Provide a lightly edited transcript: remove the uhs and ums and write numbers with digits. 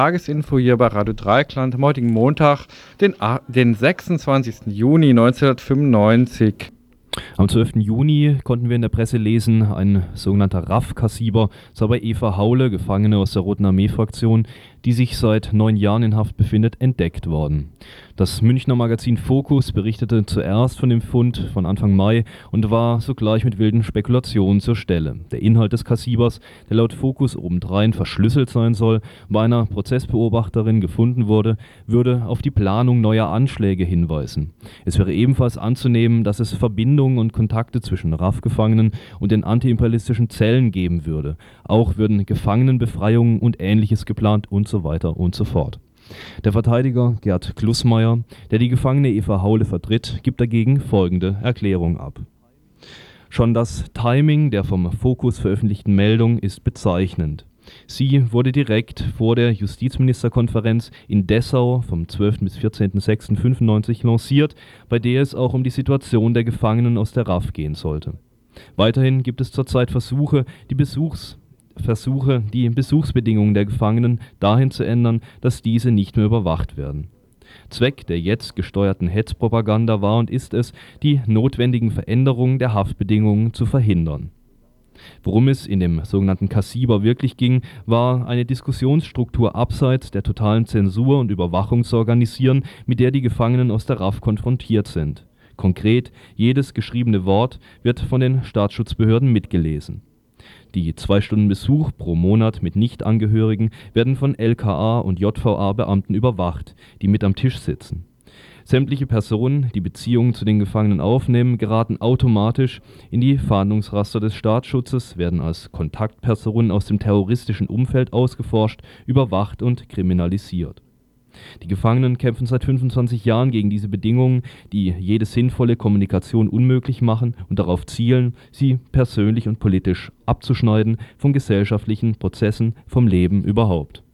Tagesinfo hier bei Radio Dreieckland am heutigen Montag, den 26. Juni 1995. Am 12. Juni konnten wir in der Presse lesen, ein sogenannter RAF-Kassiber sei bei Eva Haule, Gefangene aus der Roten Armee-Fraktion, die sich seit 9 Jahren in Haft befindet, entdeckt worden. Das Münchner Magazin Focus berichtete zuerst von dem Fund von Anfang Mai und war sogleich mit wilden Spekulationen zur Stelle. Der Inhalt des Kassibers, der laut Focus obendrein verschlüsselt sein soll, bei einer Prozessbeobachterin gefunden wurde, würde auf die Planung neuer Anschläge hinweisen. Es wäre ebenfalls anzunehmen, dass es Verbindungen und Kontakte zwischen RAF-Gefangenen und den antiimperialistischen Zellen geben würde. Auch würden Gefangenenbefreiungen und Ähnliches geplant und so weiter und so fort. Der Verteidiger Gerd Glussmeier, der die Gefangene Eva Haule vertritt, gibt dagegen folgende Erklärung ab. Schon das Timing der vom Focus veröffentlichten Meldung ist bezeichnend. Sie wurde direkt vor der Justizministerkonferenz in Dessau vom 12. bis 14.06.95 lanciert, bei der es auch um die Situation der Gefangenen aus der RAF gehen sollte. Weiterhin gibt es zurzeit Versuche, die Besuchsbedingungen der Gefangenen dahin zu ändern, dass diese nicht mehr überwacht werden. Zweck der jetzt gesteuerten Hetzpropaganda war und ist es, die notwendigen Veränderungen der Haftbedingungen zu verhindern. Worum es in dem sogenannten Kassiber wirklich ging, war eine Diskussionsstruktur abseits der totalen Zensur und Überwachung zu organisieren, mit der die Gefangenen aus der RAF konfrontiert sind. Konkret, jedes geschriebene Wort wird von den Staatsschutzbehörden mitgelesen. Die 2 Stunden Besuch pro Monat mit Nichtangehörigen werden von LKA und JVA-Beamten überwacht, die mit am Tisch sitzen. Sämtliche Personen, die Beziehungen zu den Gefangenen aufnehmen, geraten automatisch in die Fahndungsraster des Staatsschutzes, werden als Kontaktpersonen aus dem terroristischen Umfeld ausgeforscht, überwacht und kriminalisiert. Die Gefangenen kämpfen seit 25 Jahren gegen diese Bedingungen, die jede sinnvolle Kommunikation unmöglich machen und darauf zielen, sie persönlich und politisch abzuschneiden von gesellschaftlichen Prozessen, vom Leben überhaupt.